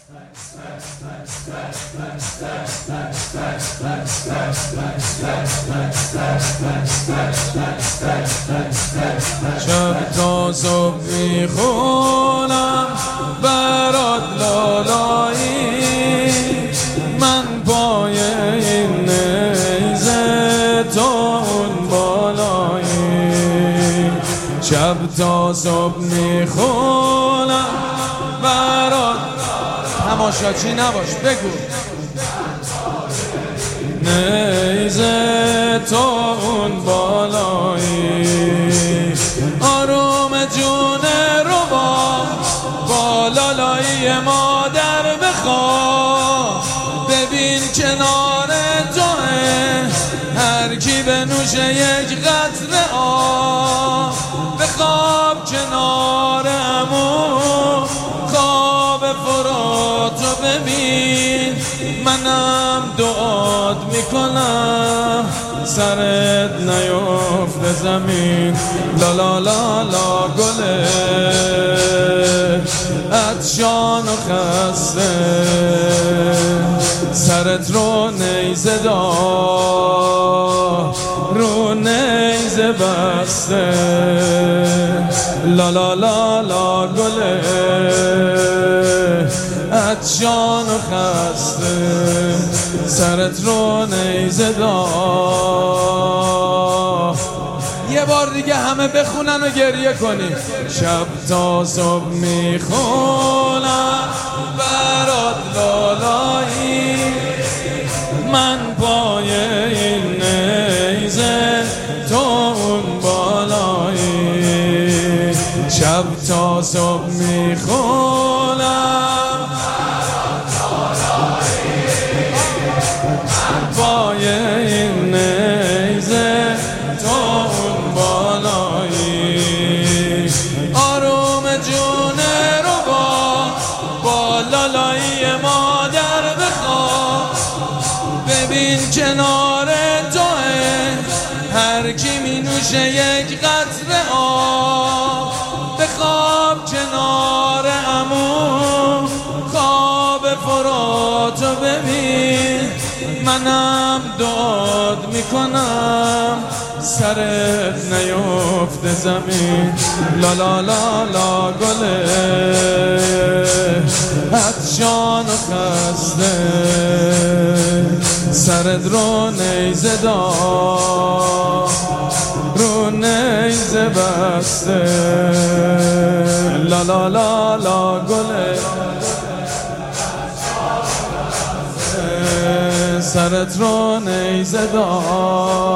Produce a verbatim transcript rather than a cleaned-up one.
شب تا صبح میخونم برات لالایی، من پای این نیزه تو اون بالایی. شب تا صبح میخونم برات، تماشاچی نباش بگو، نیزه تو اون بالایی. آروم جون رو با با لالایی مادر بخواه، ببین کنار توه هر کی به نوش یک قطره آب. بخواب کنار عمو خواب فراتو ببین، منم دعات میکنم سرت نیفته زمین. لا لا لا لا گله عطشان و خسته، سرت رو نیزه دار رو نیزه بسته. لا لا لا لا گله عطشان و خسته، سرت رو نیزه دار. یه بار دیگه همه بخونن و گریه کنیم. شب تا صبح میخونم برات لالایی، من پای این نیزه تو اون بالایی. شب تا صبح میخونم پای این نیزه تو اون بالایی. آروم جون رو با با لالایی مادر بخواه، ببین کنار توه هر کی می نوشه یک قطره آب. بخواب کنار عمو خواب فراتو ببین، منم دعات میکنم سرت نیفته زمین. لا لا لا لا گله عطشان و خسته، سرت رو نیزه دار رو نیزه بسته. لا لا لا لا گله سرت رو نیزه دار